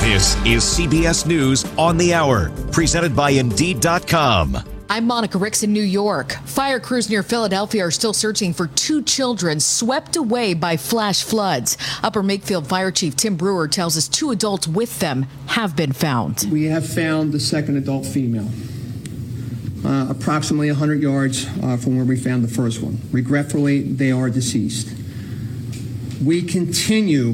This is CBS News on the Hour, presented by Indeed.com. I'm Monica Ricks in New York. Fire crews near Philadelphia are still searching for 2 children swept away by flash floods. Upper Makefield Fire Chief Tim Brewer tells us 2 adults with them have been found. We have found the second adult female, approximately 100 yards from where we found the first one. Regretfully, they are deceased. We continue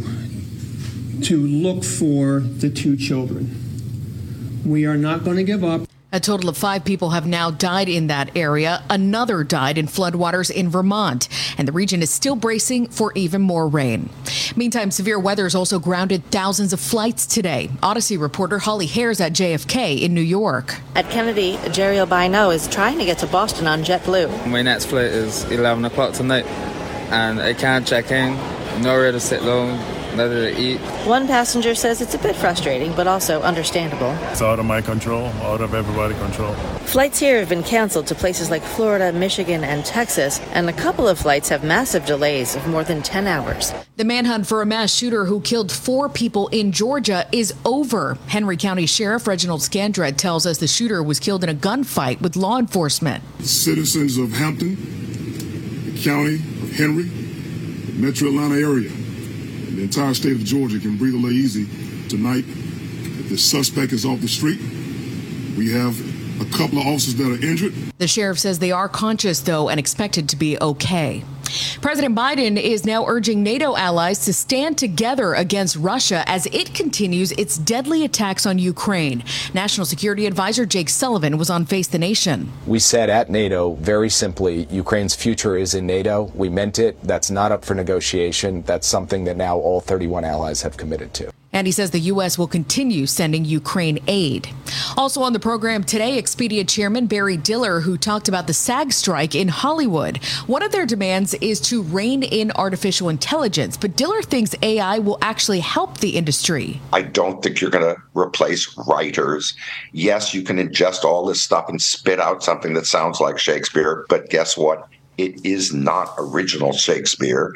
to look for the 2 children. We are not going to give up. A total of 5 people have now died in that area. Another died in floodwaters in Vermont, and the region is still bracing for even more rain. Meantime, severe weather has also grounded thousands of flights today. Odyssey reporter Holly Hare's at JFK in New York. At Kennedy, Jerry Albino is trying to get to Boston on JetBlue. My next flight is 11 o'clock tonight, and I can't check in, nowhere to sit down, nothing to eat. One passenger says it's a bit frustrating, but also understandable. It's out of my control, out of everybody's control. Flights here have been canceled to places like Florida, Michigan, and Texas, and a couple of flights have massive delays of more than 10 hours. The manhunt for a mass shooter who killed 4 people in Georgia is over. Henry County Sheriff Reginald Scandrett tells us the shooter was killed in a gunfight with law enforcement. Citizens of Hampton, the county of Henry, the metro Atlanta area, the entire state of Georgia can breathe a little easy tonight. If the suspect is off the street, we have a couple of officers that are injured. The sheriff says they are conscious, though, and expected to be okay. President Biden is now urging NATO allies to stand together against Russia as it continues its deadly attacks on Ukraine. National Security Advisor Jake Sullivan was on Face the Nation. We said at NATO, very simply, Ukraine's future is in NATO. We meant it. That's not up for negotiation. That's something that now all 31 allies have committed to. And he says the U.S. will continue sending Ukraine aid. Also on the program today, Expedia chairman Barry Diller, who talked about the SAG strike in Hollywood. One of their demands is to rein in artificial intelligence, but Diller thinks AI will actually help the industry. I don't think you're going to replace writers. Yes, you can ingest all this stuff and spit out something that sounds like Shakespeare, but guess what? It is not original Shakespeare.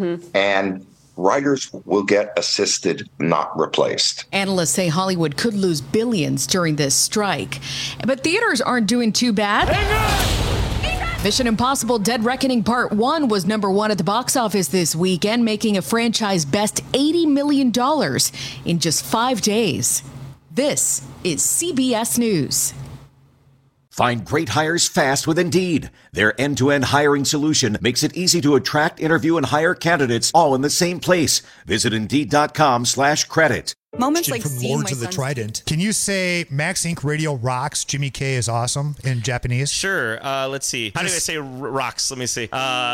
And writers will get assisted, not replaced. Analysts say Hollywood could lose billions during this strike. But theaters aren't doing too bad. Mission Impossible Dead Reckoning Part 1 was #1 at the box office this weekend, making a franchise best $80 million in just 5 days. This is CBS News. Find great hires fast with Indeed. Their end-to-end hiring solution makes it easy to attract, interview, and hire candidates all in the same place. Visit Indeed.com/credit. Moments like from Lords of the Trident. Can you say Max Inc. Radio rocks, Jimmy K is awesome in Japanese? Sure. Let's see. How do I say rocks? Let me see.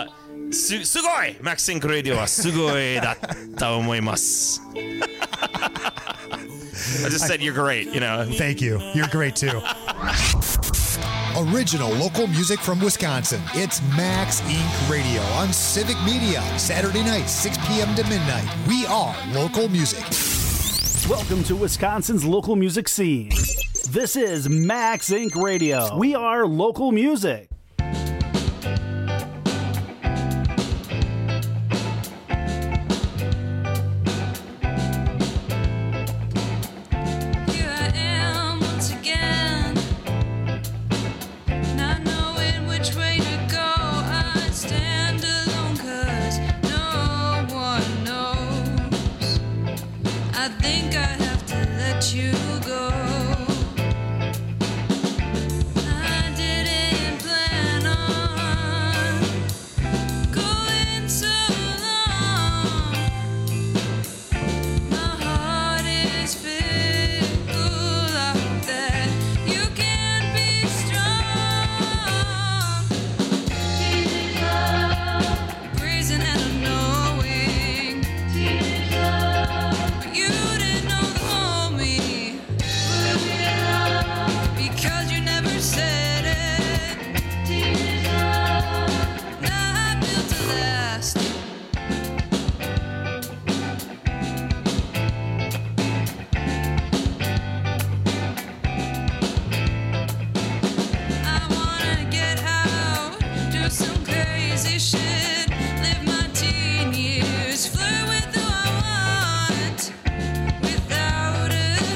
Sugoi! Max Inc. Radio wa sugoi datta omoimasu. I just said you're great, you know. Thank you. You're great too. Original local music from Wisconsin. It's Max Inc. Radio on Civic Media. Saturday night, 6 p.m. to midnight. We are local music. Welcome to Wisconsin's local music scene. This is Max Inc. Radio. We are local music. You go. I didn't plan on going so long. My heart is fickle. I hope that you can be strong. Brazen and unknowing. But you didn't know the whole me. Because you never said it. Not built to last. I wanna get out, do some crazy shit, live my teen years, flirt with who I want, without a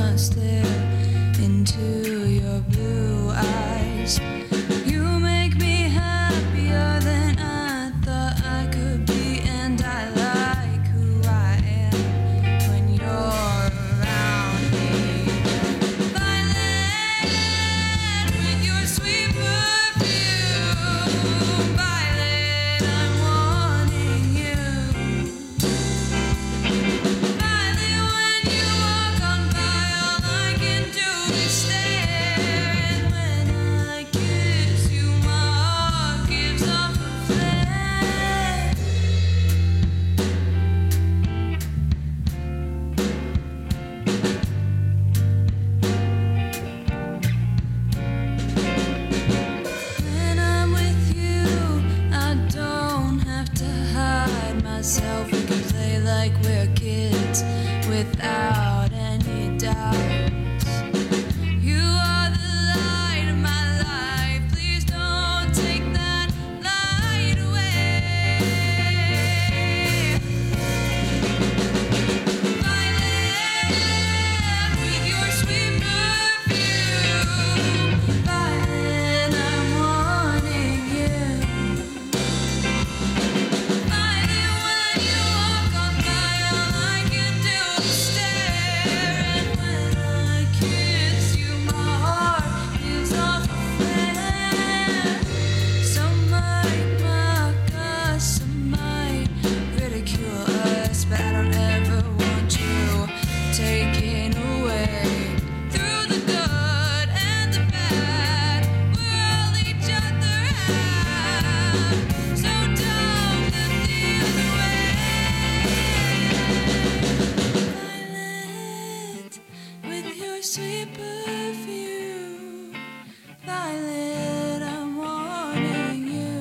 wanna stare into your blue eyes. You make me happier than I thought I could be, and I like who I am when you're around me. Violet, with your sweet perfume. Violet, I'm wanting you. Violet, when you walk on by, all I can do is stare. And when I kiss you, my heart gives off a flare. When I'm with you, I don't have to hide myself. We can play like we're kids without any doubts. You are the light of my life. Please don't take that light away. Violet, with your sweet perfume. Violet, I'm wanting you. Violet, when you walk on by, all I can do is stare. And when I kiss you, my heart gives off a flare. Some might mock us, some might ridicule us, but I don't ever want you taken away. Through the good and the bad, we're all each other have. So don't look the other way. Violet, with your sweet perfume. Violet, I'm wanting you.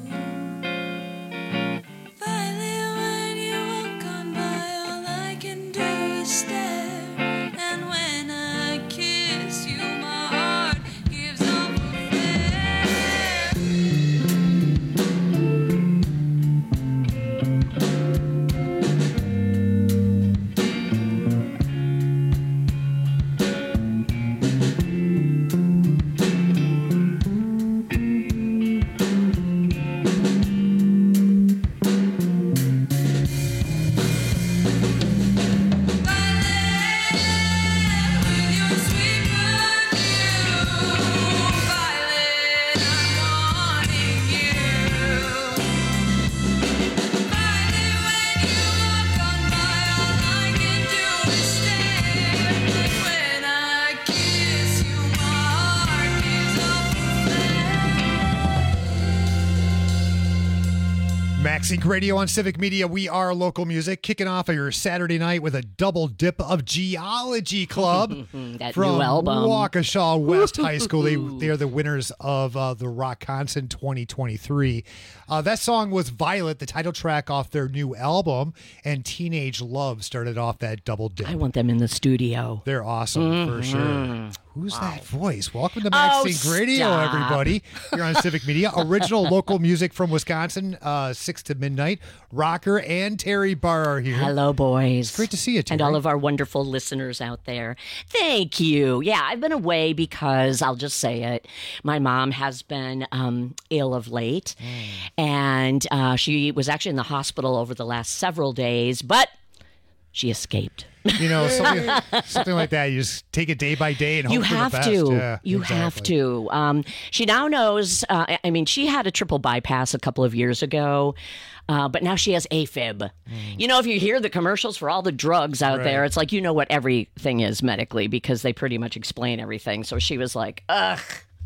Violet, when you walk on by, all I can do is stare. And when I kiss you, my heart gives off a flare. With your sweet perfume. Violet, I'm wanting you. Violet, when you walk on by, all I can do is stare. When I kiss you, my heart gives off a flare. Max Inc. Radio on Civic Media. We are local music. Kicking off your Saturday night with a double dip of Geology Club That from new album. Waukesha West High School. They are the winners of the Rockconson 2023. That song was Violet, the title track off their new album, and Teenage Love started off that double dip. I want them in the studio. They're awesome for sure. Who's that voice? Welcome to Max Inc. Radio, stop. everybody. You're on Civic Media. Original local music from Wisconsin, 6 to midnight. Rocker and Terry Barr are here. Hello, boys. Great to see you, Terry. And all of our wonderful listeners out there. Thank you. Yeah, I've been away because, I'll just say it, my mom has been ill of late. And she was actually in the hospital over the last several days, but she escaped. You know, something like that. You just take it day by day and hope You for have the best. to. Yeah, You exactly. have to. She now knows. I mean, she had a triple bypass a couple of years ago, but now she has AFib. You know, if you hear the commercials for all the drugs out there, it's like you know what everything is medically because they pretty much explain everything. So she was like, ugh.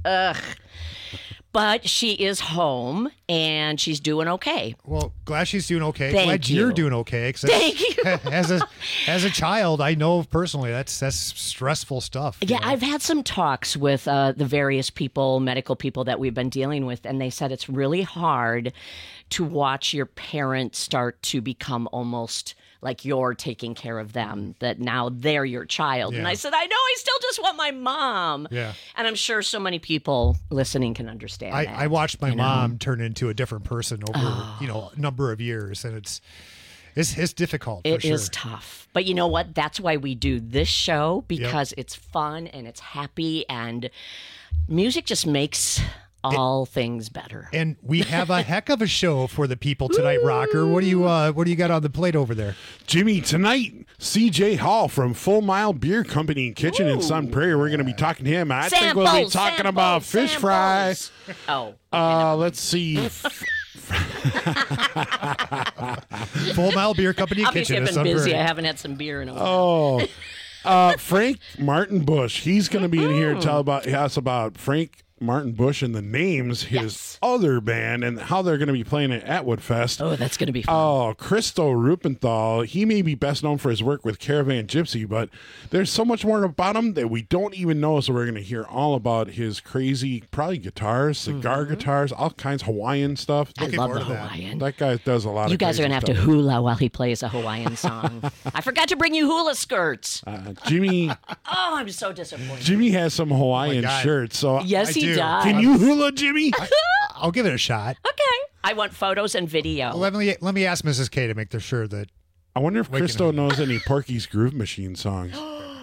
But she is home and she's doing okay. Well, glad she's doing okay. Thank glad you. you're doing okay. Thank you. As a child, I know personally that's stressful stuff. Yeah, I've had some talks with the various people, medical people that we've been dealing with, and they said it's really hard to watch your parents start to become almost like you're taking care of them, that now they're your child. Yeah. And I said, I know, I still just want my mom. Yeah. And I'm sure so many people listening can understand that. I watched my you know? mom turn into a different person over a number of years, and It's difficult. It for is sure. tough. But you know what? That's why we do this show, because it's fun and it's happy, and music just makes all things better. And we have a heck of a show for the people tonight, Rocker. What do you got on the plate over there? Jimmy, tonight, CJ Hall from Full Mile Beer Company and Kitchen in Sun Prairie. We're going to be talking to him. I think we'll be talking about fish fry. Oh. Let's see. Full Mile Beer Company Obviously, Kitchen. I've in been Sun busy. Prairie. I haven't had some beer in a while. Frank Martin Bush. He's going to be in here to tell us about Frank Martin Bush and the Names, his other band, and how they're going to be playing at Atwood Fest. Oh, that's going to be fun. Oh, Christo Rupenthal. He may be best known for his work with Caravan Gypsy, but there's so much more about him that we don't even know. So we're going to hear all about his crazy, probably guitars, cigar guitars, all kinds of Hawaiian stuff. I love the Hawaiian. That guy does a lot of You guys are crazy going to have to stuff. hula while he plays a Hawaiian song. I forgot to bring you hula skirts. Jimmy Oh, I'm so disappointed. Jimmy has some Hawaiian God. shirts. So Yes, he do. does. Can you hula, Jimmy? I'll give it a shot. Okay. I want photos and video. Let me ask Mrs. K to make sure that. I wonder if Waking Christo up. knows any Porky's Groove Machine songs.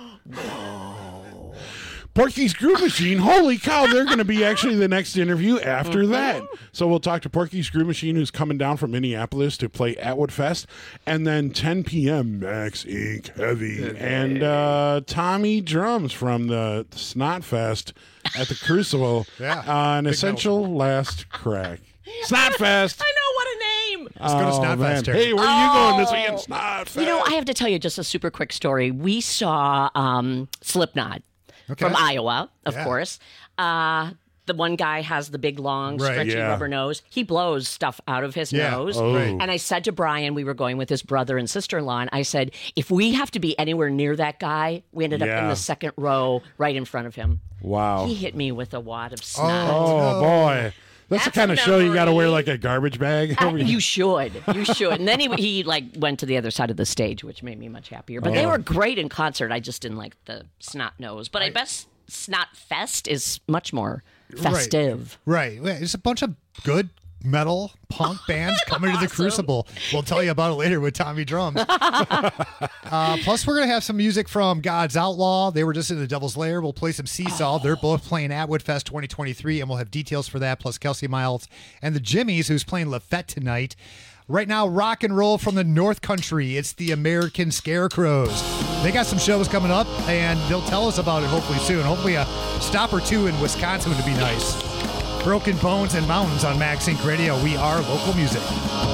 Porky's Groove Machine. Holy cow, they're going to be actually the next interview after that. So we'll talk to Porky's Groove Machine, who's coming down from Minneapolis to play Atwood Fest. And then 10 p.m., Max Inc. Heavy. And Tommy Drums from the Snot Fest at the Crucible. An essential last crack. Snot Fest. I know, what a name. Let's go to Snot man. Fest, Terry. Hey, where are you going this weekend? Snot Fest. You know, I have to tell you just a super quick story. We saw Slipknot from Iowa, of course. The one guy has the big, long, stretchy rubber nose. He blows stuff out of his nose. And I said to Brian, we were going with his brother and sister-in-law, and I said, if we have to be anywhere near that guy, we ended up in the second row right in front of him. Wow. He hit me with a wad of snot. Oh, boy. That's the kind of show you got to wear like a garbage bag. You should. You should. And then he like went to the other side of the stage, which made me much happier. But they were great in concert. I just didn't like the snot nose. But I bet Snot Fest is much more festive. Right. It's a bunch of good metal punk bands coming to the Crucible. We'll tell you about it later with Tommy Drums. Plus, we're going to have some music from God's Outlaw. They were just in the Devil's Lair. We'll play some Seesaw. They're both playing Atwood Fest 2023, and we'll have details for that, plus Kelsey Miles and the Jimmies, who's playing Lafette tonight. Right now, rock and roll from the North Country. It's the American Scarecrows. They got some shows coming up, and they'll tell us about it hopefully soon. Hopefully a stop or two in Wisconsin would be nice. Broken Bones and Mountains on Max Inc. Radio. We are local music.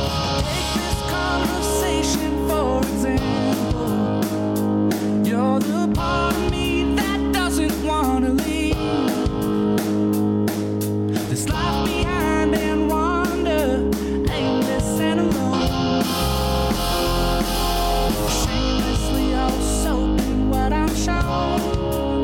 Conversation, for example, you're the part of me that doesn't want to leave. This life behind and wander, aimless and alone. Shamelessly usurping what I'm shown.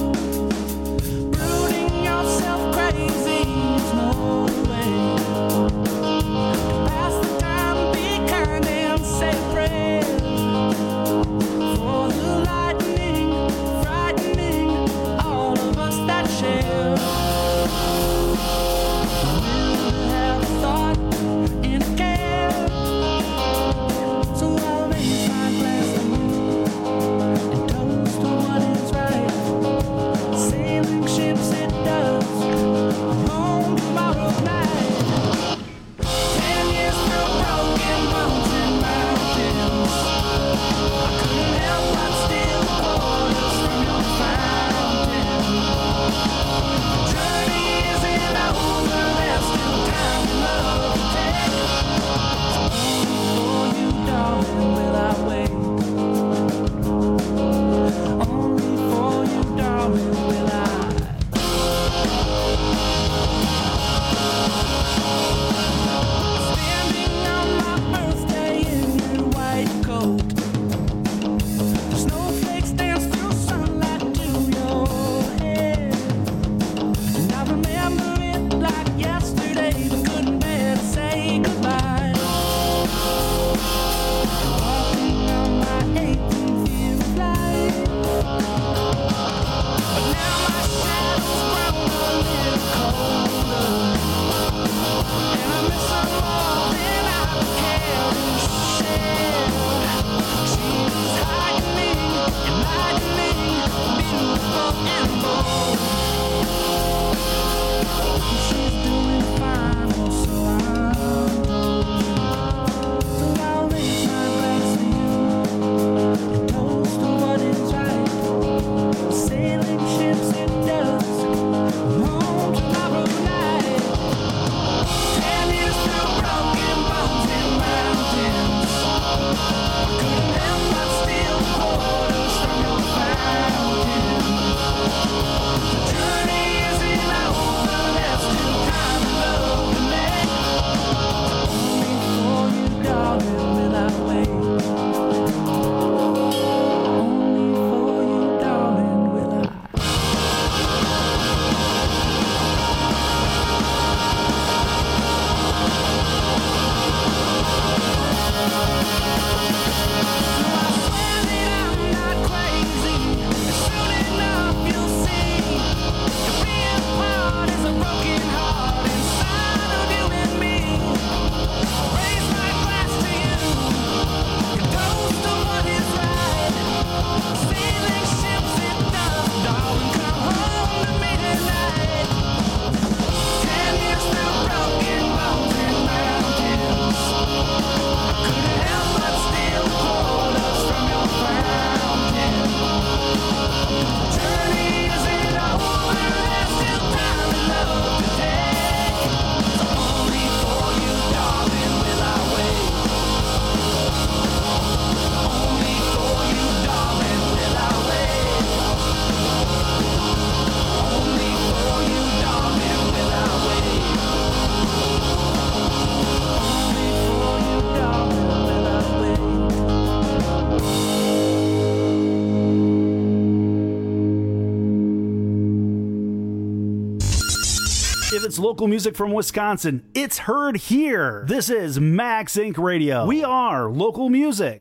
Brooding yourself crazy, there's no way. Pass the time, be kind and say prayers for the lightning, frightening all of us that share. We'll have thought and care. So I'll raise my glass and toast to what is right. Sailing ships it does, home tomorrow night. 10 years through broken bones and mountains, I couldn't help but steal waters from your fountain. The journey isn't over, there's still time and love to take. For you, darling, will I wait? Only for you, darling, will I. Standing on my birthday in your white coat, the snowflakes dance through sunlight to your hair. And I remember it like yesterday, but couldn't bear to say goodbye. Walking on my 18th year of life, but now my shadow's grown a little colder. And I miss her more than I can If it's local music from Wisconsin, it's heard here. This is Max Inc. Radio. We are local music.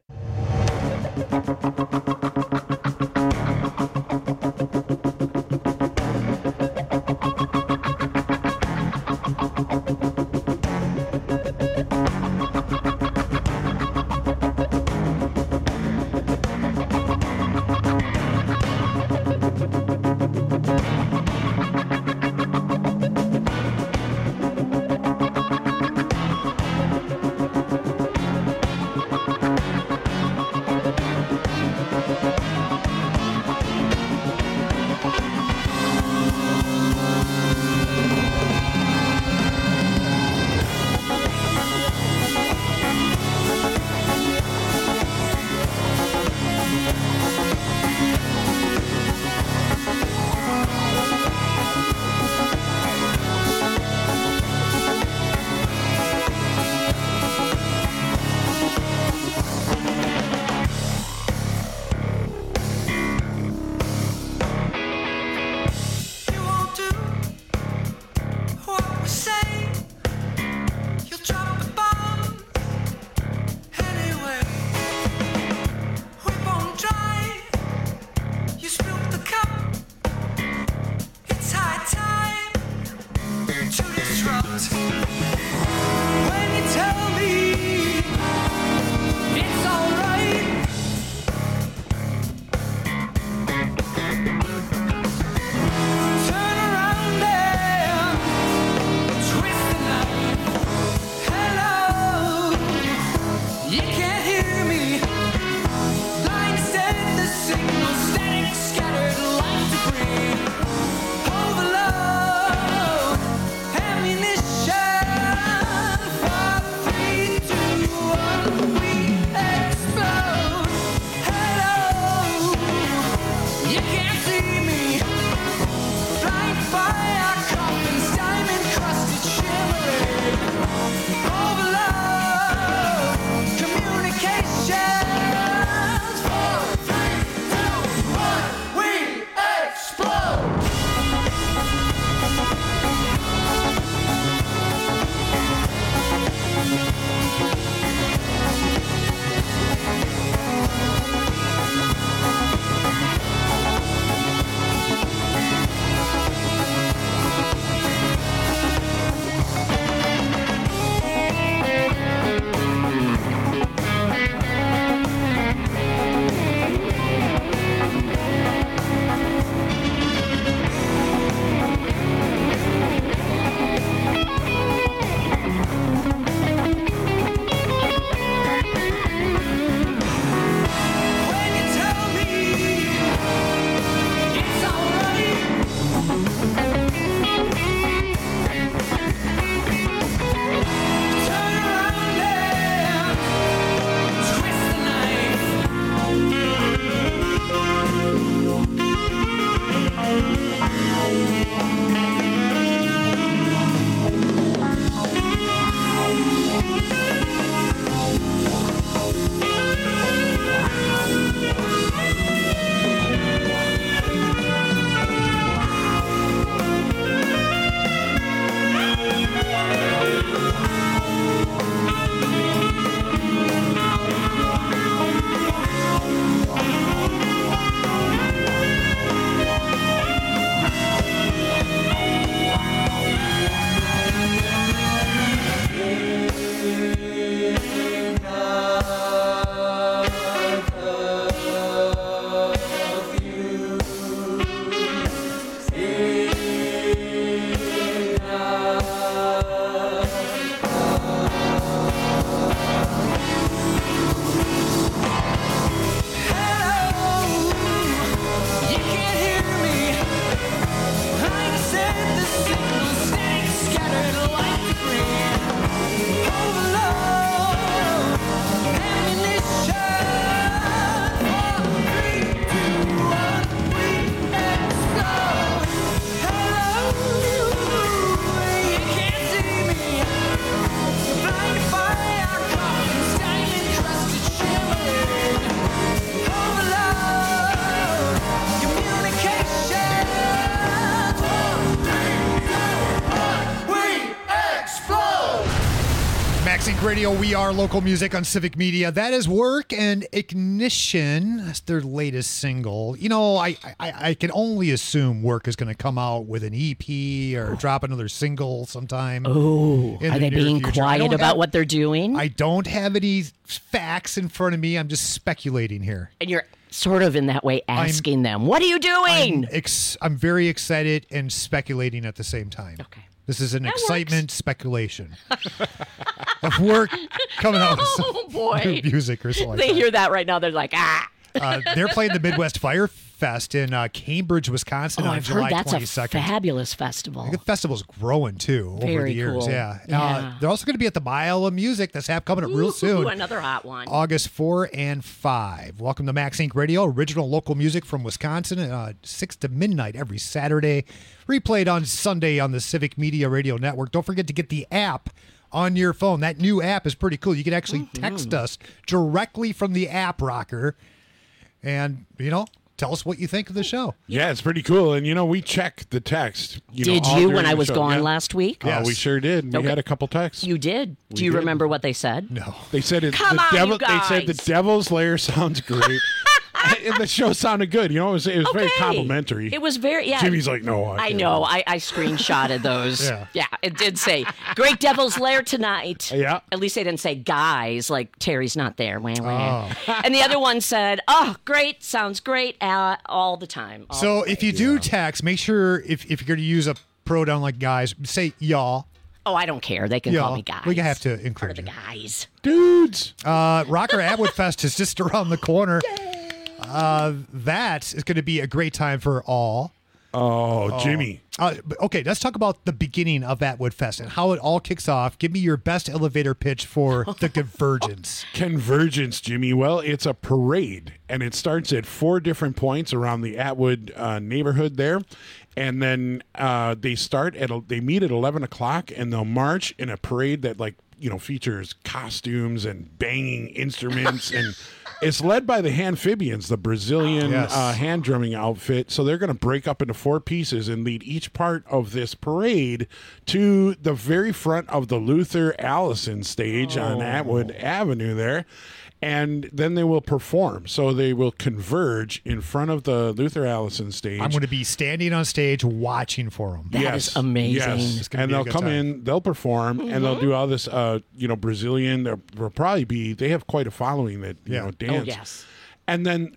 Sync Radio, we are local music on Civic Media. That is Work and Ignition. That's their latest single. You know, I can only assume Work is going to come out with an EP or drop another single sometime. Oh, are they being quiet about what they're doing? I don't have any facts in front of me. I'm just speculating here. And you're sort of in that way asking them, what are you doing? I'm very excited and speculating at the same time. Okay. This is an excitement speculation of Work coming out with some boy. new music or something like They that. hear that right now. They're like, ah. They're playing the Midwest Fire Fest in Cambridge, Wisconsin on I've July heard that's 22nd. a fabulous festival. The festival's growing too over Very the years. cool. Yeah. Yeah. They're also going to be at the Mile of Music. That's coming up real soon. Ooh, another hot one. August 4 and 5. Welcome to Max Inc. Radio, original local music from Wisconsin, 6 to midnight every Saturday. Replayed on Sunday on the Civic Media Radio Network. Don't forget to get the app on your phone. That new app is pretty cool. You can actually text us directly from the app, Rocker. And, tell us what you think of the show. Yeah, it's pretty cool. And, we check the text. Did all you during when I the was show. gone Yeah. last week? Oh, we sure did. We had a couple texts. You did. We Do you did. remember what they said? No. They said Come on, you They said the guys. Devil's Lair sounds great. And the show sounded good. It was very complimentary. It was very, yeah. Jimmy's like, no, I know. I screenshotted those. Yeah. It did say, Great Devil's Lair tonight. Yeah. At least they didn't say guys, like Terry's not there. Wah, wah. Oh. And the other one said, oh, great, sounds great all the time. All So the if you do text, make sure if you're going to use a pronoun like guys, say y'all. Oh, I don't care. They can call me guys. We have to encourage the guys. Dudes. Rocker Atwood Fest is just around the corner. That is going to be a great time for all. Oh, Jimmy. Okay, let's talk about the beginning of Atwood Fest and how it all kicks off. Give me your best elevator pitch for the Convergence. Convergence, Jimmy. Well, it's a parade, and it starts at 4 different points around the Atwood neighborhood there. And then they meet at 11 o'clock, and they'll march in a parade that, features costumes and banging instruments. And it's led by the Handphibians, the Brazilian hand drumming outfit. So they're going to break up into 4 pieces and lead each part of this parade to the very front of the Luther Allison stage on Atwood Avenue there. And then they will perform. So they will converge in front of the Luther Allison stage. I'm going to be standing on stage watching for them. That is amazing. Yes. And they'll come in, they'll perform, and they'll do all this, Brazilian. They'll probably they have quite a following that, dance. Oh, yes. And then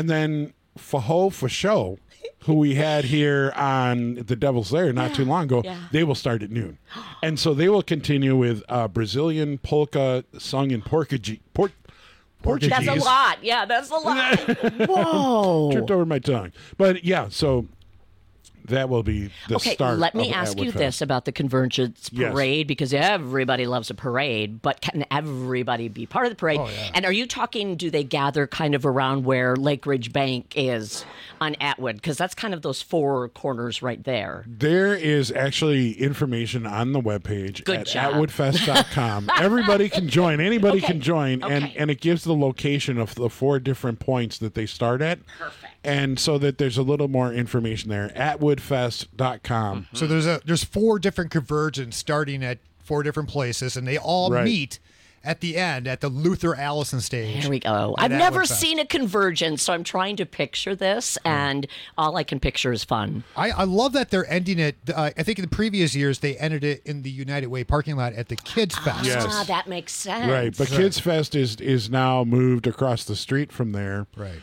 Faho Fasho, who we had here on the Devil's Lair not too long ago, they will start at noon. And so they will continue with Brazilian polka sung in Portuguese. That's a lot. Yeah, that's a lot. Whoa. Tripped over my tongue. But yeah, so that will be the start. Let me of ask you Atwood this Fest. about the Convergence Yes. Parade, because everybody loves a parade, but can everybody be part of the parade? Oh, yeah. And are you talking, do they gather kind of around where Lake Ridge Bank is on Atwood? Because that's kind of those 4 corners right there. There is actually information on the webpage Good at job. atwoodfest.com. Everybody can join. Anybody Okay. can join. Okay. And it gives the location of the 4 different points that they start at. Perfect. And so that there's a little more information there. Atwoodfest.com. So there's 4 different Convergence starting at 4 different places, and they all Right. meet at the end at the Luther Allison stage. Here we go. at I've never Atwood Fest. seen a Convergence, so I'm trying to picture this, and all I can picture is fun. I love that they're ending it. I think in the previous years they ended it in the United Way parking lot at the Kids Fest. Yes. Ah, that makes sense. Right. But Kids Fest is now moved across the street from there. Right.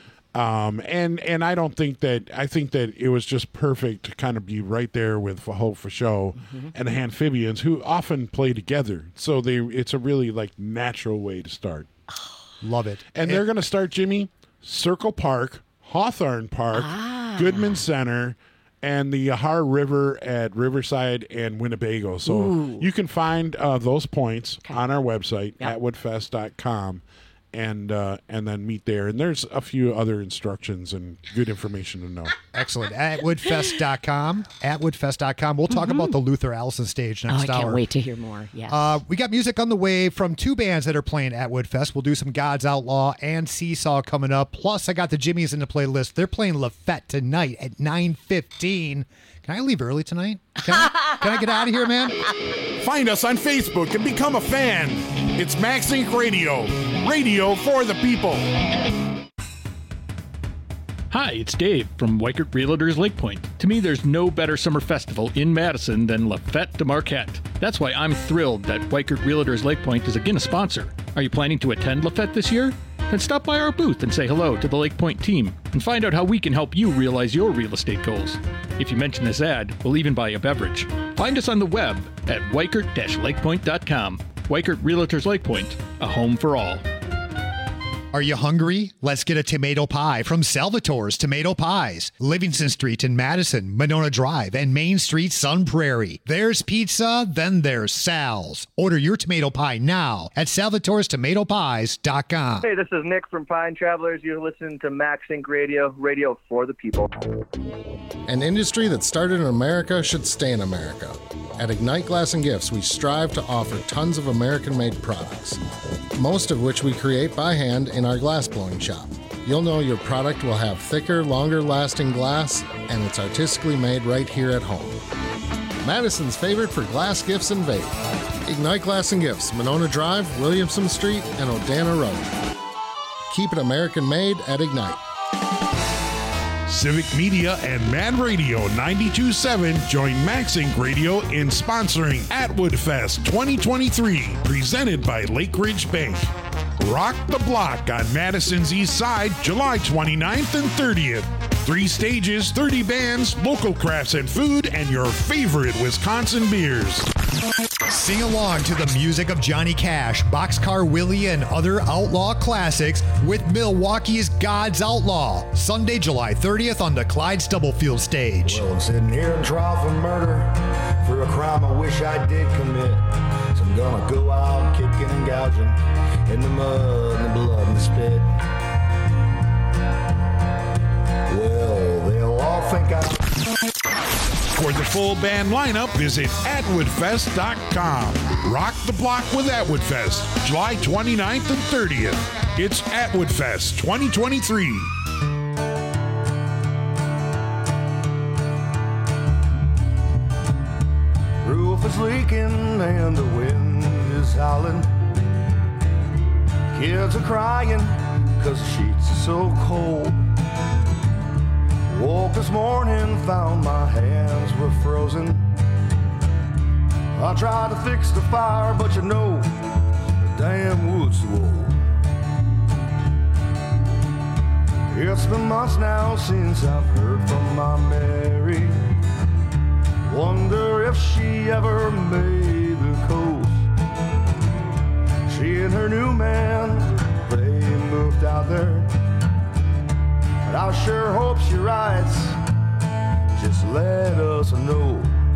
And I don't think that I think that it was just perfect to kind of be right there with Faho Fasho and the Handphibians, who often play together. So it's a really natural way to start. Love it. And they're going to start, Jimmy, Circle Park, Hawthorne Park, Goodman Center, and the Yahar River at Riverside and Winnebago. So you can find those points on our website, atwoodfest.com. And then meet there. And there's a few other instructions and good information to know. Excellent. Atwoodfest.com. Atwoodfest.com. We'll talk about the Luther Allison stage next I hour. can't wait to hear more. Yes. We got music on the way from 2 bands that are playing at Woodfest. We'll do some God's Outlaw and Seesaw coming up. Plus, I got the Jimmies in the playlist. They're playing Lafette tonight at 9:15. Can I leave early tonight? Can I get out of here, man? Find us on Facebook and become a fan. It's Max Inc. Radio. Radio for the people. Hi, it's Dave from Weikert Realtors Lake Point. To me, there's no better summer festival in Madison than La Fête de Marquette. That's why I'm thrilled that Weikert Realtors Lake Point is again a sponsor. Are you planning to attend La Fête this year? Then stop by our booth and say hello to the Lake Point team and find out how we can help you realize your real estate goals. If you mention this ad, we'll even buy you a beverage. Find us on the web at weikert-lakepoint.com. Weikert Realtors Lake Point, a home for all. Are you hungry? Let's get a tomato pie from Salvatore's Tomato Pies. Livingston Street in Madison, Monona Drive, and Main Street, Sun Prairie. There's pizza, then there's Sal's. Order your tomato pie now at salvatorestomatopies.com. Hey, this is Nick from Pine Travelers. You're listening to Max Inc. Radio, radio for the people. An industry that started in America should stay in America. At Ignite Glass and Gifts, we strive to offer tons of American-made products, most of which we create by hand in our glass blowing shop. You'll know your product will have thicker, longer-lasting glass, and it's artistically made right here at home. Madison's favorite for glass gifts and vape. Ignite Glass and Gifts, Monona Drive, Williamson Street, and Odana Road. Keep it American-made at Ignite. Civic Media and Mad Radio 92.7 join Max Inc. Radio in sponsoring Atwood Fest 2023, presented by Lake Ridge Bank. Rock the Block on Madison's East Side, July 29th and 30th. 3 stages, 30 bands, local crafts and food, and your favorite Wisconsin beers. Sing along to the music of Johnny Cash, Boxcar Willie, and other outlaw classics with Milwaukee's God's Outlaw, Sunday, July 30th on the Clyde Stubblefield stage. Well, I'm sitting here in trial for murder, for a crime I wish I did commit. So I'm gonna go out kicking and gouging in the mud and the blood and the spit. Well, they'll all think For the full band lineup, visit atwoodfest.com. Rock the Block with Atwood Fest, July 29th and 30th. It's Atwood Fest 2023. Roof is leaking and the wind is howling. Kids are crying 'cause the sheets are so cold. Woke this morning, found my hands were frozen. I tried to fix the fire, but you know, the damn wood's too old. It's been months now since I've heard from my Mary. Wonder if she ever made the coast. She and her new man, they moved out there. But I sure hope she writes, just let us know.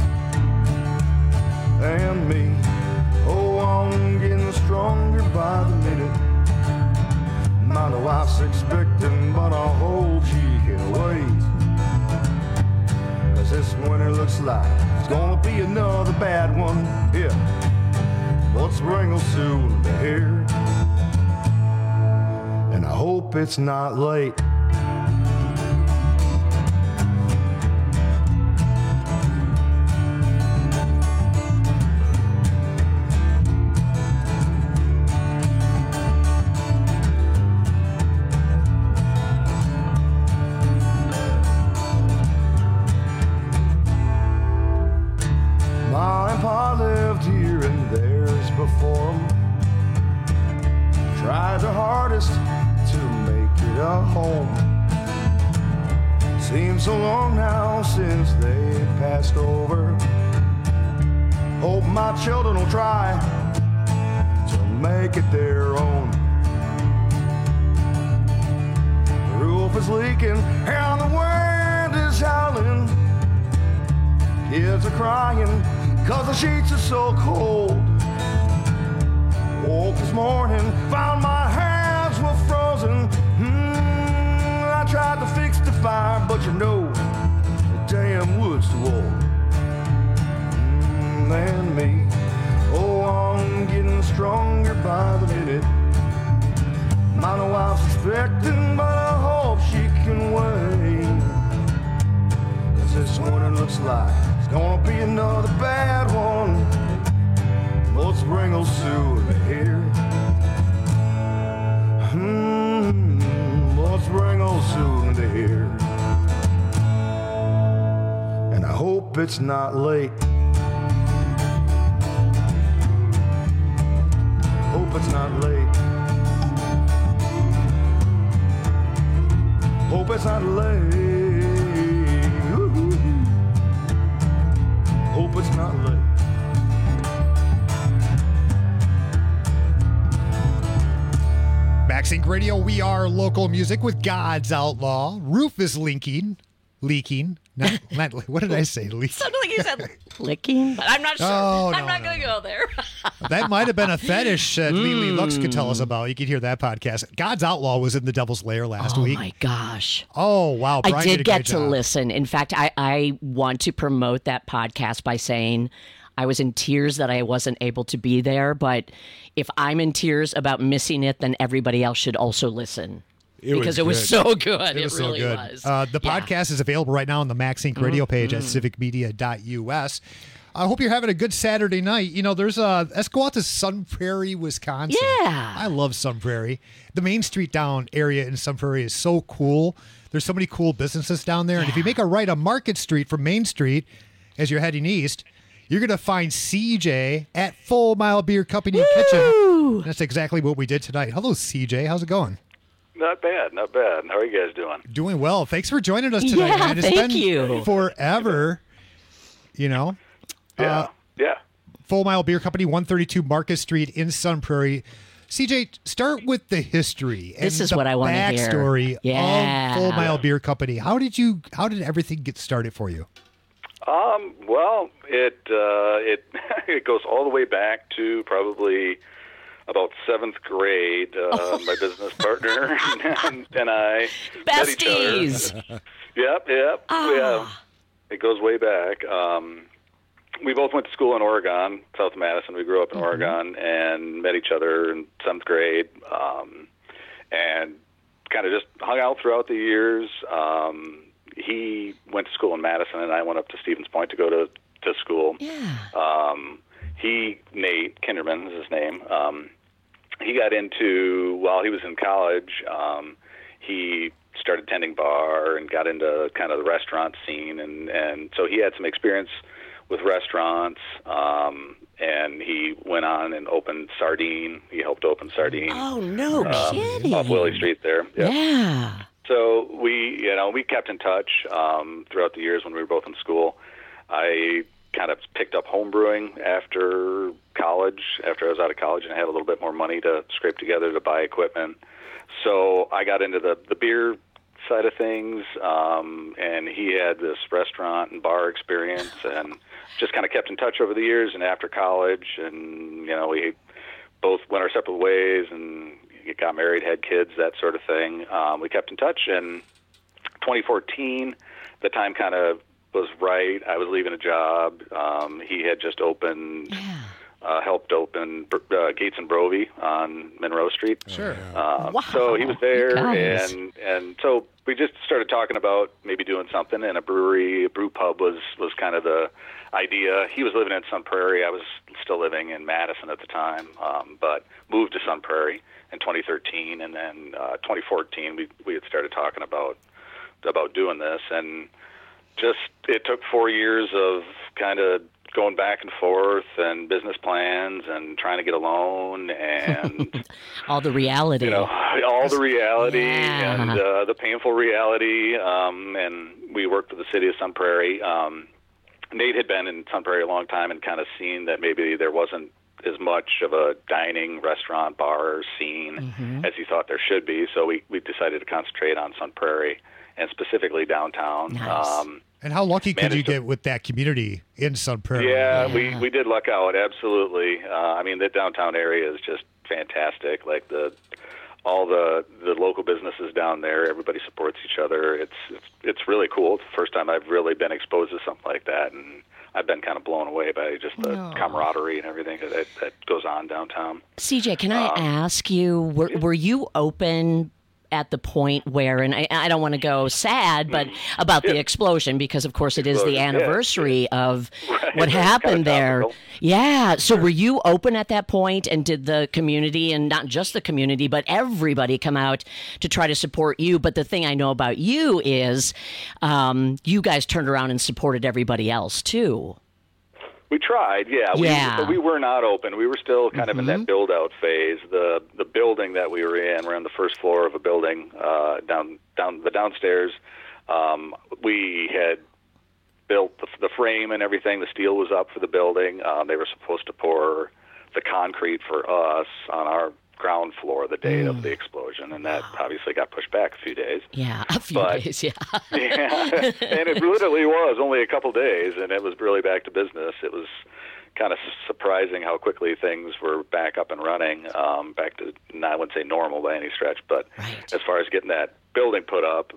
And me, oh, I'm getting stronger by the minute. My wife's expecting, but I hope she can wait. 'Cause this winter looks like it's gonna be another bad one, yeah. But spring will soon be here, and I hope it's not late. Tried their hardest to make it a home. Seems so long now since they passed over. Hope my children will try to make it their own. The roof is leaking and the wind is howling. Kids are crying 'cause the sheets are so cold. Woke this morning, found my hands were frozen. I tried to fix the fire, but you know, the damn wood's too old. And me, oh, I'm getting stronger by the minute. My wife's expecting, but I hope she can wait. 'Cause this winter looks like it's gonna be another bad one. Oh, spring will soon be here. Oh, spring will soon be here. And I hope it's not late. Hope it's not late. Hope it's not late. Ooh. Hope it's not late. Max Inc. Radio, we are local music with God's Outlaw. Roof is leaking. Not, what did I say? Leaking. Something like you said licking, but I'm not sure. Oh, I'm not going to go there. That might have been a fetish that Lily Lux could tell us about. You could hear that podcast. God's Outlaw was in the Devil's Lair last week. Oh, my gosh. Oh, wow. Brian I did a get great to job. listen. In fact, I want to promote that podcast by saying I was in tears that I wasn't able to be there. But if I'm in tears about missing it, then everybody else should also listen. Because it was so good. It was really so good. was. The podcast is available right now on the Max Inc. radio page at civicmedia.us. I hope you're having a good Saturday night. You know, let's go out to Sun Prairie, Wisconsin. Yeah. I love Sun Prairie. The Main Street down area in Sun Prairie is so cool. There's so many cool businesses down there. And if you make a right on Market Street from Main Street as you're heading east, you're going to find CJ at Full Mile Beer Company and Kitchen. That's exactly what we did tonight. Hello, CJ. How's it going? Not bad, not bad. How are you guys doing? Doing well. Thanks for joining us tonight, Yeah, man. It's thank been you. forever, you know. Yeah. Full Mile Beer Company, 132 Market Street in Sun Prairie. CJ, start with the history. And This is the what I wanna hear. backstory Yeah. of Full Mile Beer Company. How did everything get started for you? Well, it it goes all the way back to probably about 7th grade. My business partner and I met each other. Besties. Yep. Yeah. It goes way back. We both went to school in Oregon, South Madison. We grew up in Oregon and met each other in 7th grade, and kind of just hung out throughout the years. He went to school in Madison, and I went up to Stevens Point to go to school. Yeah. Nate Kinderman is his name. He got into, while he was in college, he started attending bar and got into kind of the restaurant scene, and so he had some experience with restaurants, and he went on and opened Sardine. He helped open Sardine. Oh, no kidding. Off Willie Street there. Yep. Yeah. So we kept in touch throughout the years when we were both in school. I kind of picked up home brewing after college, after I was out of college, and I had a little bit more money to scrape together to buy equipment. So I got into the beer side of things, and he had this restaurant and bar experience, and just kind of kept in touch over the years. And after college, and we both went our separate ways and got married, had kids, that sort of thing. We kept in touch. And 2014, the time kind of was right. I was leaving a job. He had just opened, helped open Gates and Brovey on Monroe Street. Sure. So he was there, Guys. and so we just started talking about maybe doing something. And a brew pub was kind of the idea. He was living in Sun Prairie. I was still living in Madison at the time, but moved to Sun Prairie in 2013, and then 2014 we had started talking about doing this, and just it took 4 years of kind of going back and forth and business plans and trying to get a loan and all the reality. All the reality Yeah. and the painful reality. And we worked with the city of Sun Prairie. Nate had been in Sun Prairie a long time and kind of seen that maybe there wasn't as much of a dining, restaurant, bar scene as he thought there should be. So we decided to concentrate on Sun Prairie and specifically downtown. Nice. And how lucky could you managed to- get with that community in Sun Prairie? Yeah, we did luck out, absolutely. I mean, the downtown area is just fantastic. Like all the local businesses down there, everybody supports each other. It's really cool. It's the first time I've really been exposed to something like that, and I've been kind of blown away by just the camaraderie and everything that goes on downtown. CJ, can I ask you, were you open at the point where, and I don't want to go sad, but about the explosion, because of course it is the anniversary of what happened there. Yeah. So were you open at that point, and did the community, and not just the community, but everybody come out to try to support you? But the thing I know about you is you guys turned around and supported everybody else too. We tried, but we were not open. We were still kind of in that build-out phase. The building that we were in, we're on the first floor of a building down the downstairs. We had built the frame and everything. The steel was up for the building. They were supposed to pour the concrete for us on our ground floor the day of the explosion, and that obviously got pushed back a few days. Yeah, a few days, yeah, and it literally was only a couple days, and it was really back to business. It was kind of surprising how quickly things were back up and running, back to, I wouldn't say normal by any stretch, but as far as getting that building put up,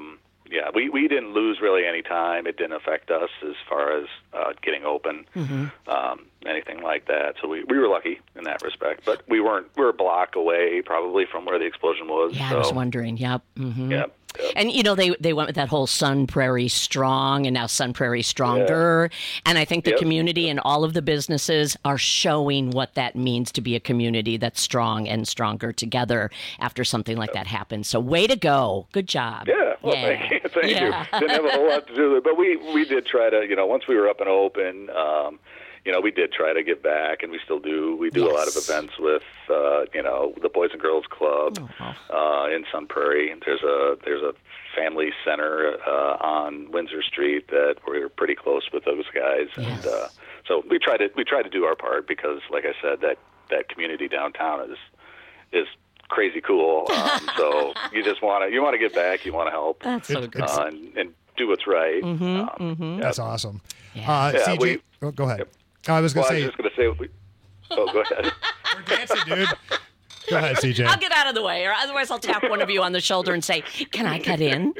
we didn't lose really any time. It didn't affect us as far as getting open, anything like that. So we were lucky in that respect. But we were a block away probably from where the explosion was. Yeah, so. I was wondering. Yep. Yep. And, you know, they went with that whole Sun Prairie Strong and now Sun Prairie Stronger. And I think the community and all of the businesses are showing what that means to be a community that's strong and stronger together after something like that happens. So way to go. Good job. Yeah. Well, thank you. Thank you. Didn't have a whole lot to do with it. But we did try to, once we were up and open, we did try to give back, and we still do. We do a lot of events with, the Boys and Girls Club in Sun Prairie. There's a family center on Windsor Street that we're pretty close with those guys, and so we try to do our part because, like I said, that community downtown is crazy cool. So you just want to give back. You want to help. That's so good. And do what's right. That's awesome. CJ, go ahead. I was going to say. I was just going to say. Go ahead. We're dancing, dude. Go ahead, CJ. I'll get out of the way, or otherwise I'll tap one of you on the shoulder and say, "Can I cut in?"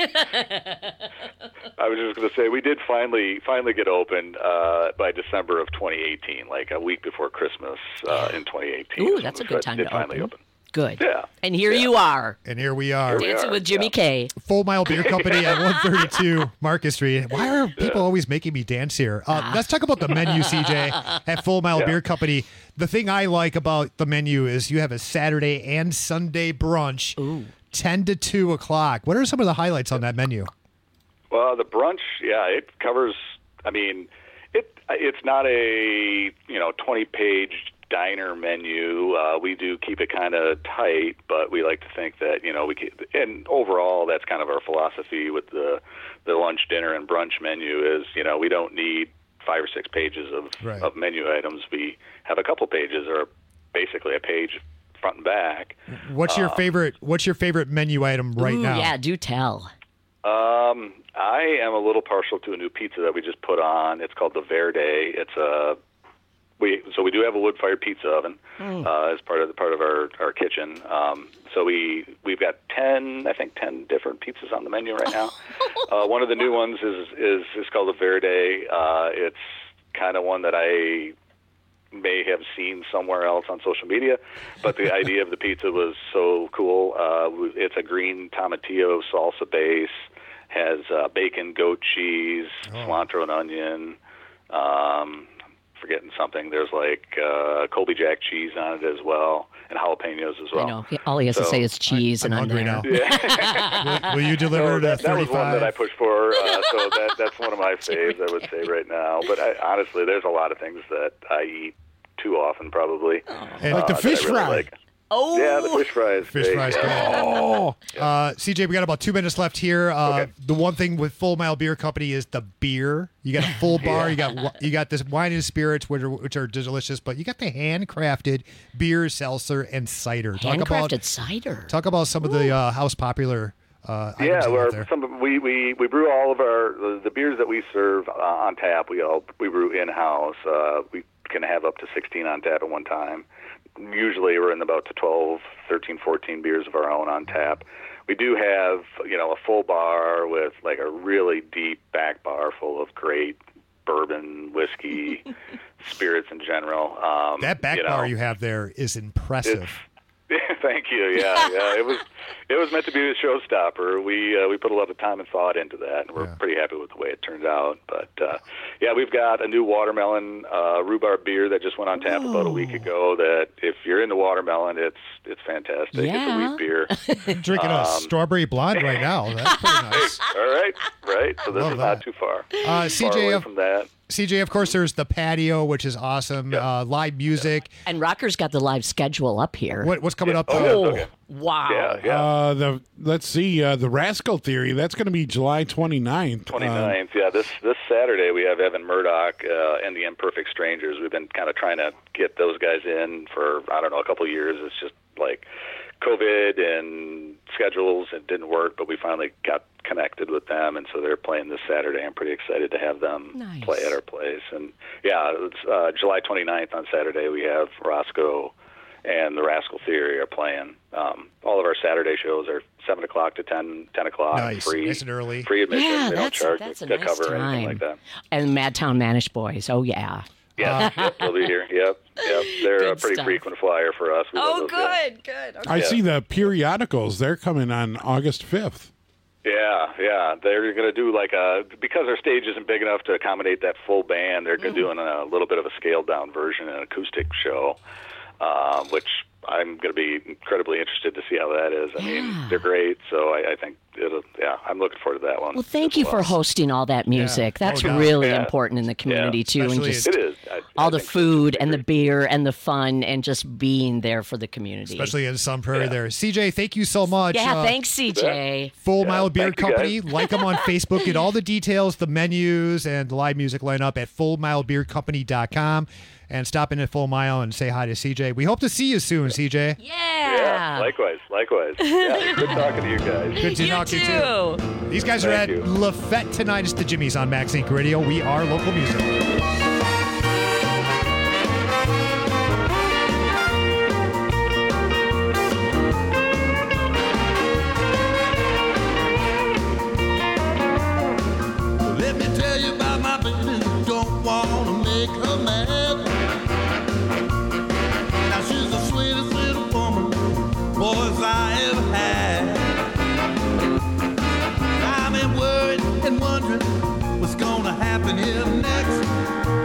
I was just going to say we did finally get open by December of 2018, like a week before Christmas in 2018. Ooh, that's a good time to finally open. Good. Yeah. And here you are. And here we are. Dancing with Jimmy K. Full Mile Beer Company at 132 Market Street. Why are people always making me dance here? Let's talk about the menu, CJ, at Full Mile Beer Company. The thing I like about the menu is you have a Saturday and Sunday brunch, 10 to 2 o'clock. What are some of the highlights on that menu? Well, the brunch, it covers, it's not a, 20-page diner menu. We do keep it kind of tight, but we like to think that, and overall that's kind of our philosophy with the lunch, dinner, and brunch menu is, we don't need 5 or 6 pages of menu items. We have a couple pages or basically a page front and back. What's your favorite menu item right now? Yeah, do tell. I am a little partial to a new pizza that we just put on. It's called the Verde. It's we do have a wood-fired pizza oven as part of our kitchen. So we've got 10 different pizzas on the menu right now. One of the new ones is called the Verde. It's kind of one that I may have seen somewhere else on social media, but the idea of the pizza was so cool. It's a green tomatillo salsa base, has bacon, goat cheese, cilantro, and onion. Forgetting something. There's like Colby Jack cheese on it as well, and jalapenos as well. I know. All he has to say is cheese, and I'm hungry there. now. Yeah. Will you deliver to 35? That was one that I pushed for, so that's one of my faves, I would say, right now. But honestly, there's a lot of things that I eat too often, probably. Like the fish fry. Like. Oh, yeah, the fish fries. Fries. Oh, CJ, we got about 2 minutes left here. The one thing with Full Mile Beer Company is the beer. You got a full bar. You got this wine and spirits, which are delicious, but you got the handcrafted beer, seltzer, and cider. Handcrafted cider. Talk about some of the house popular. We brew all of the beers that we serve on tap. We brew in house. We can have up to 16 on tap at one time. Usually we're in about 12, 13, 14 beers of our own on tap. We do have, a full bar with like a really deep back bar full of great bourbon, whiskey, spirits in general. That back bar you have there is impressive. Thank you. Yeah. It was meant to be a showstopper. We put a lot of time and thought into that, and we're pretty happy with the way it turned out. But we've got a new watermelon rhubarb beer that just went on tap about a week ago. That if you're into watermelon, it's fantastic. It's a wheat beer. I'm drinking a strawberry blonde right now. That's pretty nice. All right. So this is not too far. CJ, far away from that. CJ, of course, there's the patio, which is awesome. Live music. And Rocker's got the live schedule up here. What's coming up? Wow. Let's see. The Rascal Theory, that's going to be July 29th. 29th, This Saturday we have Evan Murdoch and the Imperfect Strangers. We've been kind of trying to get those guys in for, a couple of years. It's just like COVID and schedules, it didn't work, but we finally got connected with them, and so they're playing this Saturday. I'm pretty excited to have them play at our place. And it's July 29th on Saturday. We have Roscoe and the Rascal Theory are playing. All of our Saturday shows are 7 o'clock to 10 o'clock. Nice. Free, nice and early. Free admission. Yeah, they don't charge that's a to nice cover time. anything like that. And Madtown Manish Boys. Oh, yeah. Yep, they'll be here. Yep. They're a pretty stuff. frequent flyer for us. We love those guys. Good. I see the periodicals. They're coming on August 5th. Yeah. They're going to do because our stage isn't big enough to accommodate that full band, they're doing a little bit of a scaled-down version, an acoustic show, which I'm going to be incredibly interested to see how that is. I mean, they're great, so I think I'm looking forward to that one. Well, thank you for hosting all that music. That's really important in the community, too. Especially and just it is. all the food and the beer and the fun and just being there for the community. Especially in Sun Prairie there. CJ, thank you so much. Yeah, thanks, CJ. Full Mile Beer thank you, Company. guys. Like them on Facebook. Get all the details, the menus, and the live music lineup at fullmilebeercompany.com. And stop in at Full Mile and say hi to CJ. We hope to see you soon, CJ. Yeah. Likewise. Yeah, good talking to you guys. Good to talk to you, too. These guys are at Lafette tonight. It's the Jimmys on Max Inc. Radio. We are local music. Let me tell you about my baby. Don't want to make her mad. Now she's the sweetest little woman boys I ever had. I've been worried and wondering what's gonna happen here next.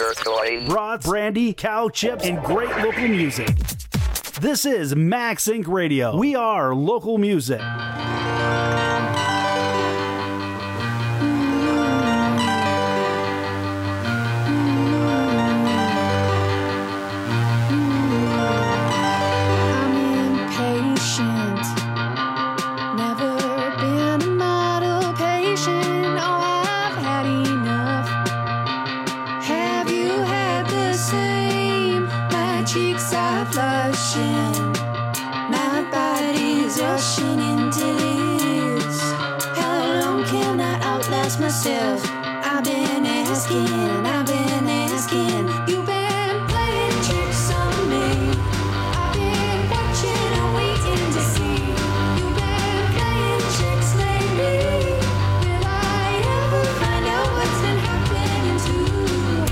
Turquoise. Brats, brandy, cow chips, and great local music. This is Max Inc. Radio. We are local music. Myself, I've been asking, you've been playing tricks on me. I've been watching and waiting to see. You've been playing tricks lately. Will I ever find out what's been happening to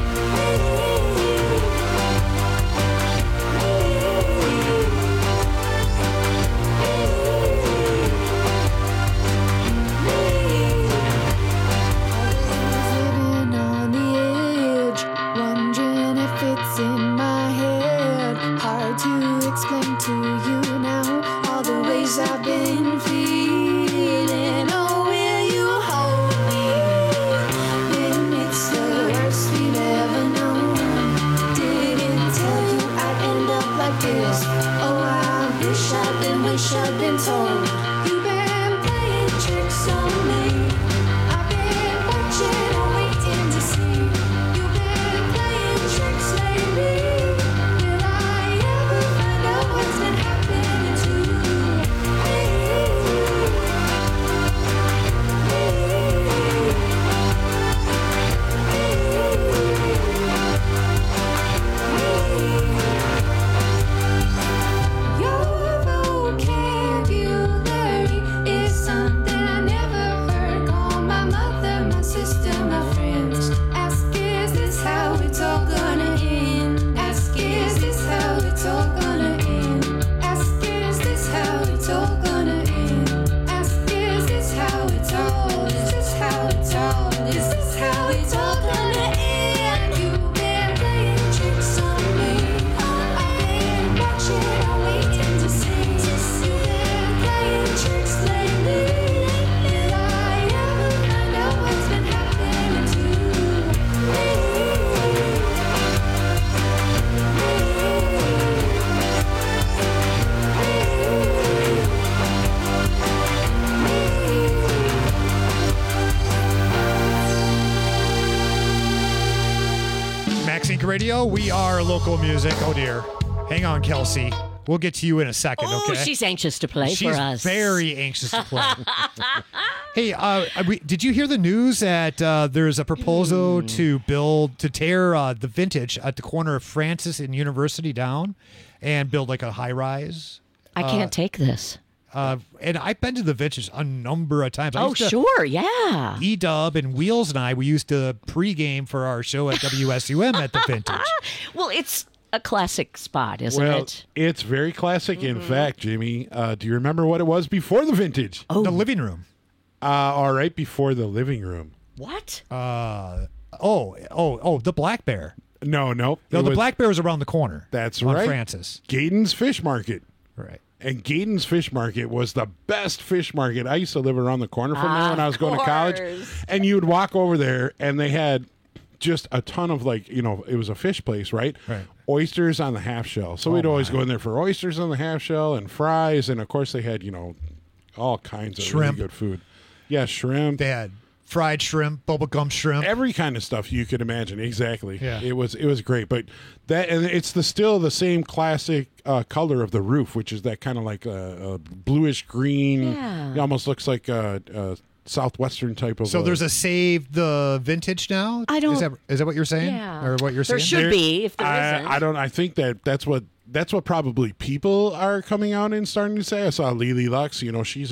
living on the edge, wondering if it's in my head. Hard to explain to you now all the ways I've been feeling. Oh, will you hold me when it's the worst we've ever known? Didn't tell you I'd end up like this. Oh, I wish I'd been told. You've been playing tricks on me. I've been watching and waiting to see. You've been playing tricks lately. Will I ever find out what's been happening to Your vocabulary is something I never heard. Call my mother, my sister, my friends. Ask, is this how it's all gonna end? Ask, is this how it's all gonna end? Ask, is this how it's all gonna end? Ask, is this how it's all? Is this how it's all? Is this how it's all gonna end? You've been playing tricks on me. I've been watching and waiting to see. You've been playing tricks lately. Will I ever find out what's been happening to Max Inc. Radio, we are local music. Oh dear. Hang on, Kelsey. We'll get to you in a second, Oh, okay? she's anxious to play She's for us. very anxious to play. Hey, did you hear the news that there's a proposal to tear the Vintage at the corner of Francis and University down and build like a high rise? I can't take this. And I've been to the Vintage a number of times. Oh, sure, yeah. E-Dub and Wheels and I, we used to pregame for our show at WSUM at the Vintage. Well, it's a classic spot, isn't Well, it? it's very classic. In fact, Jimmy, do you remember what it was before the Vintage? Oh. The living room. All right, before the living room. What? The Black Bear. No. No, the Black Bear was around the corner. That's on right. Francis. Gaydon's Fish Market. Right. And Gaydon's Fish Market was the best fish market. I used to live around the corner from there when I was going to college. And you would walk over there, and they had just a ton of, like, you know, it was a fish place, right? Right. Oysters on the half shell. So we'd always go in there for oysters on the half shell and fries. And, of course, they had, you know, all kinds of Shrimp. really good food. Yeah, shrimp. They had fried shrimp, bubblegum shrimp. Every kind of stuff you could imagine. Exactly. Yeah. It was great. But that, and it's still the same classic color of the roof, which is that kind of like a bluish green. Yeah. It almost looks like a southwestern type of. So there's a Save the Vintage now? I don't- Is that what you're saying? Yeah. Or what you're There saying? should be, if there isn't. I don't. I think that's what probably people are coming out and starting to say. I saw Lily Lux. You know, she's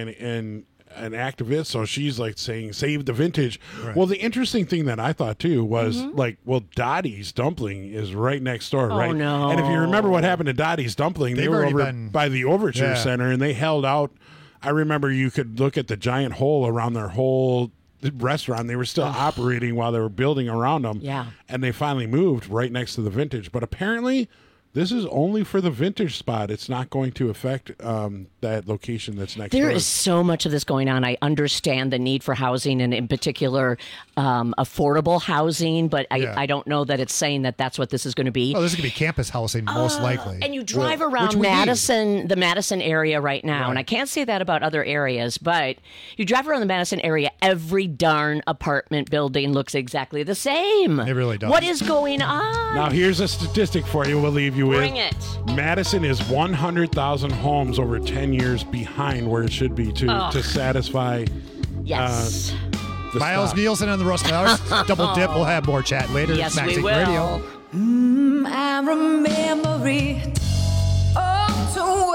an activist, so she's like saying save the Vintage. Right. Well, the interesting thing that I thought too was Dottie's Dumpling is right next door, right? no. And if you remember what happened to Dottie's Dumpling, they They've were already over been- by the Overture Yeah. Center, and they held out. I remember you could look at the giant hole around their whole restaurant. They were still operating while they were building around them. Yeah. And they finally moved right next to the Vintage. But apparently, this is only for the Vintage spot. It's not going to affect that location that's next There door. is so much of this going on. I understand the need for housing and in particular affordable housing, but I don't know that it's saying that that's what this is going to be. Oh, this is going to be campus housing, most likely. And you drive Which around we Madison, the Madison area right now, and I can't say that about other areas, but you drive around the Madison area, every darn apartment building looks exactly the same. It really does. What is going on? Now, here's a statistic for you we'll leave you with. Bring it. Madison is 100,000 homes over 10 years behind where it should be to satisfy Yes. the Miles stock. Nielsen on the Rusty Hours. Double dip. We'll have more chat later. Yes, It's Max we Inc. will. Radio. I remember it all too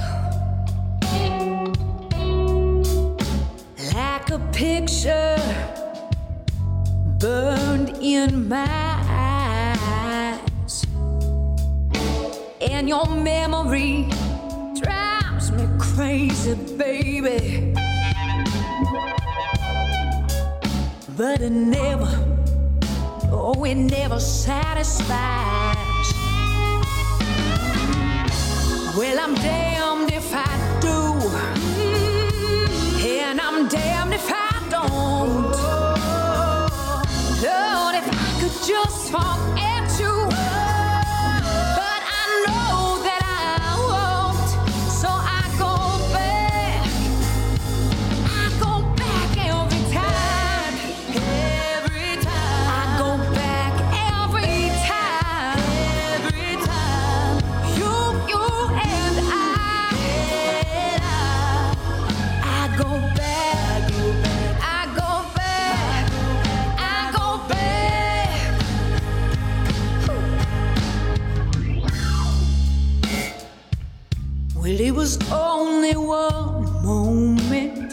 well, like a picture burned in my eyes, and your memory drives me crazy, baby. But it never satisfies. Well, I'm damned if I do, and I'm damned if I don't. Lord, if I could just forget you, but I know that I won't, so I go back every time. I go back every time. You and I go back. Well, it was only one moment.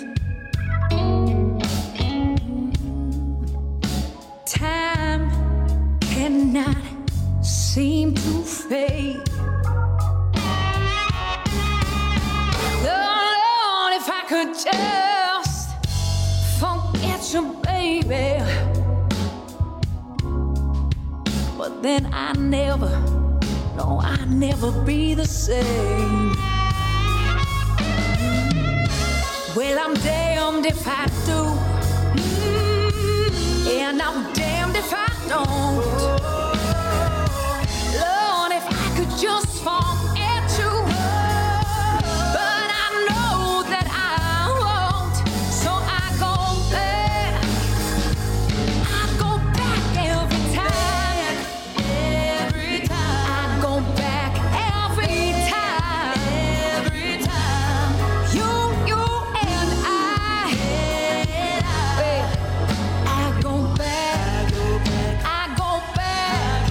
Time cannot seem to fade. Lord, if I could just forget you, baby. But then I'd never be the same. Well, I'm damned if I do, and I'm damned if I don't. Lord, if I could just forget you, but I know that I won't, so I go back every time. I go back every time. You and I go back. I go back.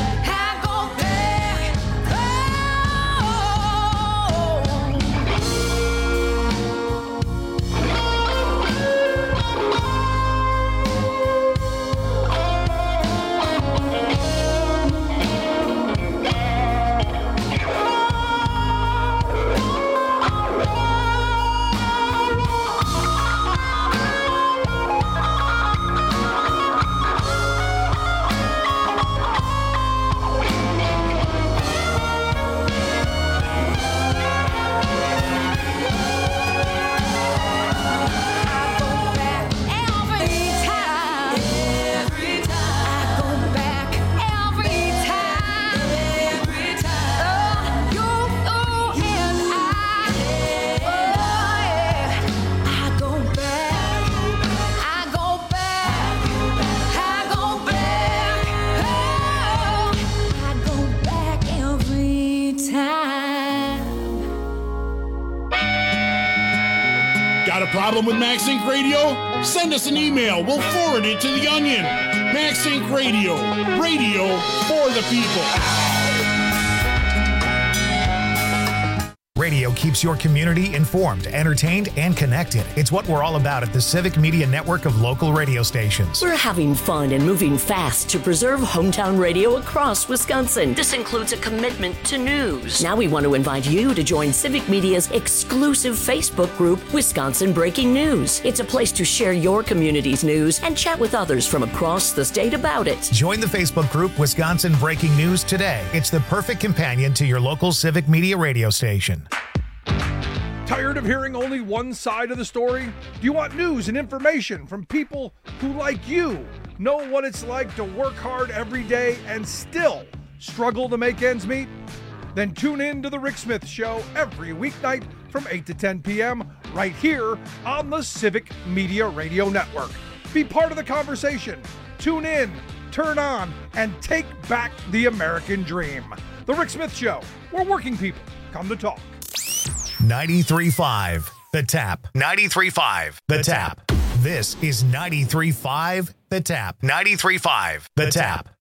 Got a problem with Max Inc. Radio? Send us an email. We'll forward it to the Onion. Max Inc. Radio. Radio for the people. Radio keeps your community informed, entertained, and connected. It's what we're all about at the Civic Media Network of local radio stations. We're having fun and moving fast to preserve hometown radio across Wisconsin. This includes a commitment to news. Now we want to invite you to join Civic Media's exclusive Facebook group, Wisconsin Breaking News. It's a place to share your community's news and chat with others from across the state about it. Join the Facebook group Wisconsin Breaking News today. It's the perfect companion to your local Civic Media radio station. Tired of hearing only one side of the story? Do you want news and information from people who, like you, know what it's like to work hard every day and still struggle to make ends meet? Then tune in to The Rick Smith Show every weeknight from 8 to 10 p.m. right here on the Civic Media Radio Network. Be part of the conversation. Tune in, turn on, and take back the American dream. The Rick Smith Show, where working people come to talk. 93.5 The Tap. 93.5 The Tap. This is 93.5 The Tap. 93.5 The Tap.